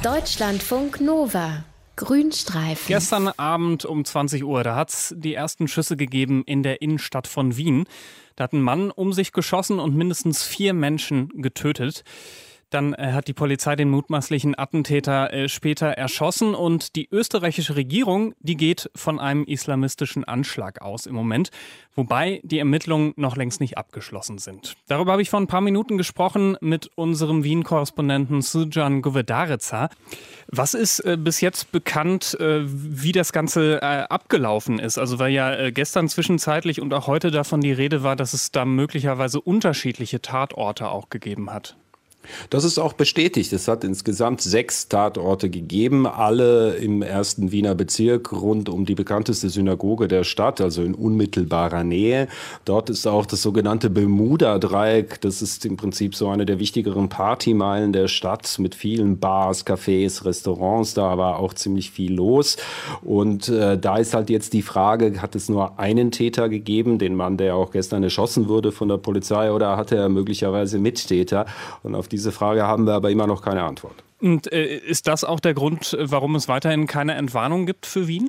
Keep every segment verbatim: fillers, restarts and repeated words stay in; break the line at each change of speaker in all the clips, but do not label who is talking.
Deutschlandfunk Nova. Grünstreifen.
Gestern Abend um zwanzig Uhr, da hat es die ersten Schüsse gegeben in der Innenstadt von Wien. Da hat ein Mann um sich geschossen und mindestens vier Menschen getötet. Dann äh, hat die Polizei den mutmaßlichen Attentäter äh, später erschossen und die österreichische Regierung, die geht von einem islamistischen Anschlag aus im Moment, wobei die Ermittlungen noch längst nicht abgeschlossen sind. Darüber habe ich vor ein paar Minuten gesprochen mit unserem Wien-Korrespondenten Srdjan Govedareca. Was ist äh, bis jetzt bekannt, äh, wie das Ganze äh, abgelaufen ist? Also weil ja äh, gestern zwischenzeitlich und auch heute davon die Rede war, dass es da möglicherweise unterschiedliche Tatorte auch gegeben hat.
Das ist auch bestätigt. Es hat insgesamt sechs Tatorte gegeben, alle im ersten Wiener Bezirk rund um die bekannteste Synagoge der Stadt, also in unmittelbarer Nähe. Dort ist auch das sogenannte Bermuda-Dreieck. Das ist im Prinzip so eine der wichtigeren Partymeilen der Stadt mit vielen Bars, Cafés, Restaurants. Da war auch ziemlich viel los. Und äh, da ist halt jetzt die Frage, hat es nur einen Täter gegeben, den Mann, der auch gestern erschossen wurde von der Polizei, oder hatte er möglicherweise Mittäter? Und auf diese Frage haben wir aber immer noch keine Antwort.
Und äh, ist das auch der Grund, warum es weiterhin keine Entwarnung gibt für Wien?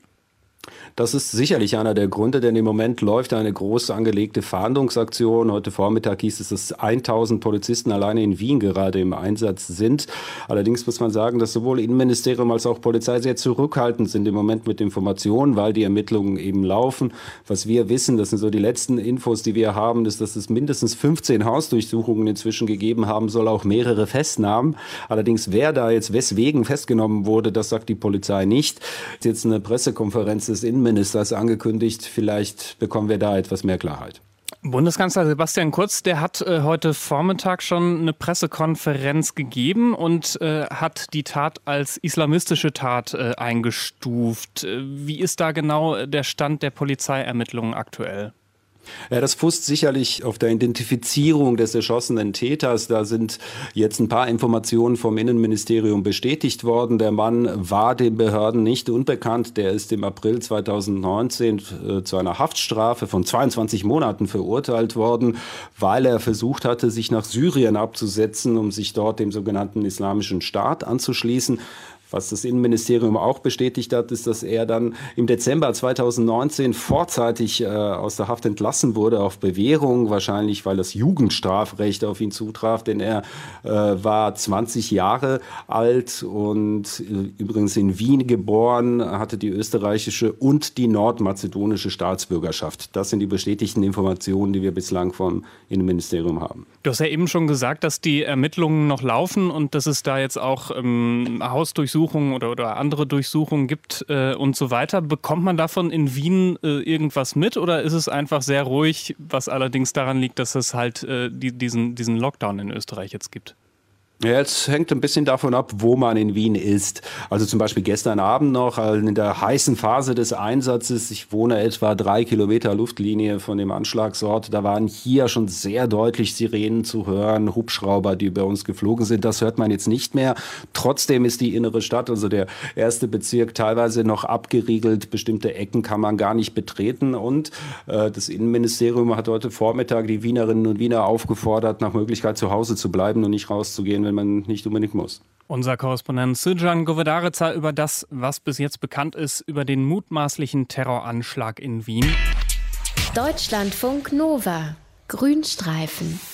Das ist sicherlich einer der Gründe, denn im Moment läuft eine groß angelegte Fahndungsaktion. Heute Vormittag hieß es, dass tausend Polizisten alleine in Wien gerade im Einsatz sind. Allerdings muss man sagen, dass sowohl Innenministerium als auch Polizei sehr zurückhaltend sind im Moment mit Informationen, weil die Ermittlungen eben laufen. Was wir wissen, das sind so die letzten Infos, die wir haben, ist, dass es mindestens fünfzehn Hausdurchsuchungen inzwischen gegeben haben soll, auch mehrere Festnahmen. Allerdings, wer da jetzt weswegen festgenommen wurde, das sagt die Polizei nicht. Jetzt eine Pressekonferenz des Innenministers angekündigt. Vielleicht bekommen wir da etwas mehr Klarheit.
Bundeskanzler Sebastian Kurz, der hat äh, heute Vormittag schon eine Pressekonferenz gegeben und äh, hat die Tat als islamistische Tat äh, eingestuft. Wie ist da genau der Stand der Polizeiermittlungen aktuell?
Ja, das fußt sicherlich auf der Identifizierung des erschossenen Täters. Da sind jetzt ein paar Informationen vom Innenministerium bestätigt worden. Der Mann war den Behörden nicht unbekannt. Der ist im April zweitausendneunzehn äh, zu einer Haftstrafe von zweiundzwanzig Monaten verurteilt worden, weil er versucht hatte, sich nach Syrien abzusetzen, um sich dort dem sogenannten Islamischen Staat anzuschließen. Was das Innenministerium auch bestätigt hat, ist, dass er dann im Dezember zweitausendneunzehn vorzeitig äh, aus der Haft entlassen wurde auf Bewährung, wahrscheinlich weil das Jugendstrafrecht auf ihn zutraf, denn er äh, war zwanzig Jahre alt und äh, übrigens in Wien geboren, hatte die österreichische und die nordmazedonische Staatsbürgerschaft. Das sind die bestätigten Informationen, die wir bislang vom Innenministerium haben.
Du hast ja eben schon gesagt, dass die Ermittlungen noch laufen und dass es da jetzt auch ähm, Hausdurchsuchungen Oder, oder andere Durchsuchungen gibt äh, und so weiter. Bekommt man davon in Wien äh, irgendwas mit oder ist es einfach sehr ruhig, was allerdings daran liegt, dass es halt äh, die, diesen, diesen Lockdown in Österreich jetzt gibt?
Ja, es hängt ein bisschen davon ab, wo man in Wien ist. Also zum Beispiel gestern Abend noch, also in der heißen Phase des Einsatzes, ich wohne etwa drei Kilometer Luftlinie von dem Anschlagsort, da waren hier schon sehr deutlich Sirenen zu hören, Hubschrauber, die bei uns geflogen sind. Das hört man jetzt nicht mehr. Trotzdem ist die innere Stadt, also der erste Bezirk, teilweise noch abgeriegelt. Bestimmte Ecken kann man gar nicht betreten. Und äh, das Innenministerium hat heute Vormittag die Wienerinnen und Wiener aufgefordert, nach Möglichkeit zu Hause zu bleiben und nicht rauszugehen, wenn man nicht unbedingt muss.
Unser Korrespondent Srdjan Govedareca über das, was bis jetzt bekannt ist, über den mutmaßlichen Terroranschlag in Wien.
Deutschlandfunk Nova. Grünstreifen.